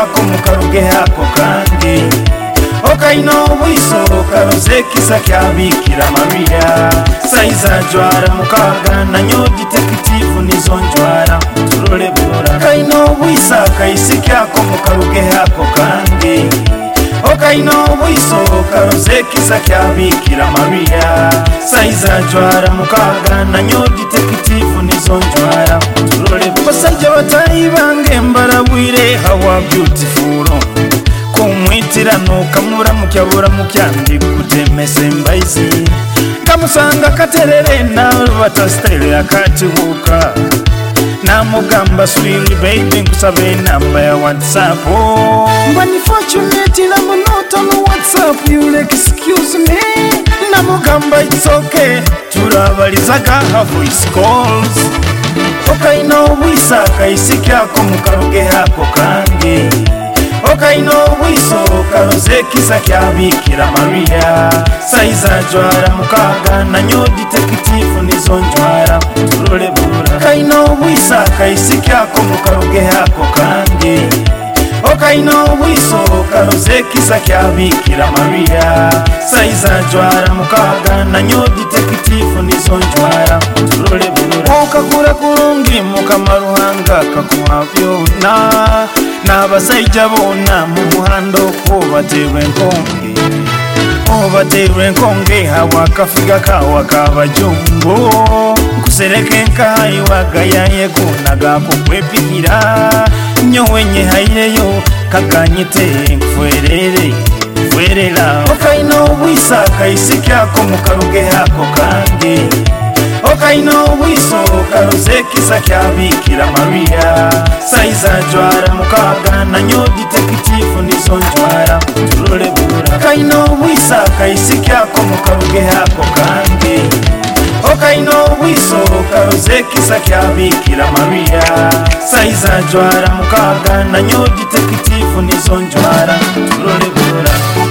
kyako mukaruge hako kandi okaino bwiso karoze kisa kya Bikira Maria saiza jwara mukaga na nyo detective nizo njwara turole bora kaino bwisa kaisi kyako mukaruge hako kandi okaino bwiso karoze kisa kya Bikira Maria saiza jwara mukaga na nyo detective nizo njwara turole basajja batari bange mbarabwire hawa beautiful kumwitirano kamura mukyabura mukyandi kutemese mbaisi kamusanga katerere na batastere akatibuka namugamba sweet baby nkusabe namba ya WhatsApp mbani fortunate na munota no WhatsApp you excuse me namugamba it's okay turabalizaga ha voice calls okaino bwisa kaisi kyako mukaruge hako kandi okaino bwiso karoze kisa kya Bikira Maria saiza jwara mukaga na nyo detective nizo njwara turole bura kaino bwisa kaisi kyako mukaruge hako kandi okaino bwiso karoze kisa kya Bikira Maria saiza jwara mukaga na nyo detective nizo njwara turole bura okakura kurungi mukamaruhanga kakuhabyo n'abasajja bonna mu muhanda obateerwa enkonge hawa kafiga kawa kabajumbo nkusereke nkayi wagayaye gunaga kukwepikira nyowenye haireyo kakanyite nkuferera okaino bwisa kaisi kyako mukaruge hako kandi okaino bwiso karoze kisa kya Bikira Maria saiza jwara mukaga na nyo detective nizo njwara turole bura kaino bwisa kaisi kyako mukaruge hako kandi okaino bwiso karoze kisa kya Bikira Maria saiza jwara mukaga na nyo detective nizo njwara turole bura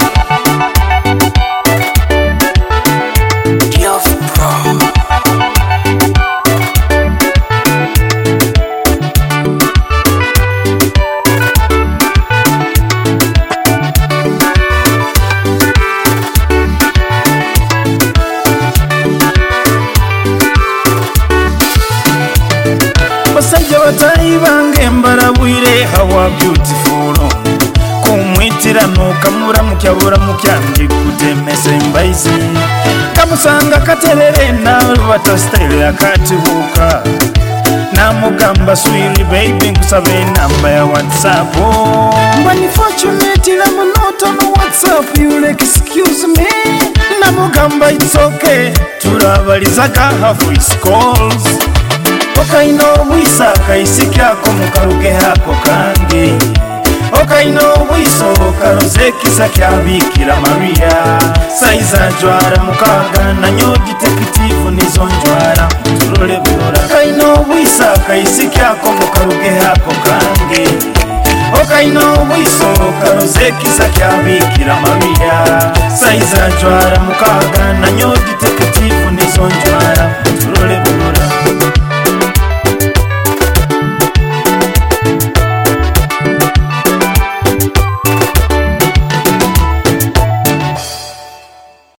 basajja batari bange mbarabwire hawa beautiful kumwitirano kamura mukyabura mukyandi kutemese mbaisi kamusanga katerere na batastere akatibuka namugamba sweet baby nkusabe namba ya WhatsApp mbani fortunate na munota no WhatsApp you excuse me namugamba it's okay turabalizaga ha voice calls okaino bwisa kaisi kyako mukaruge hako kandi okaino bwiso karoze kisa kya Bikira Maria saiza jwara mukaga na nyo detective nizo njwara turole bura okaino bwisa kaisi kyako mukaruge hako kandi okaino bwiso karoze kisa kya Bikira Maria saiza jwara mukaga na nyo detective nizo njwara turole bura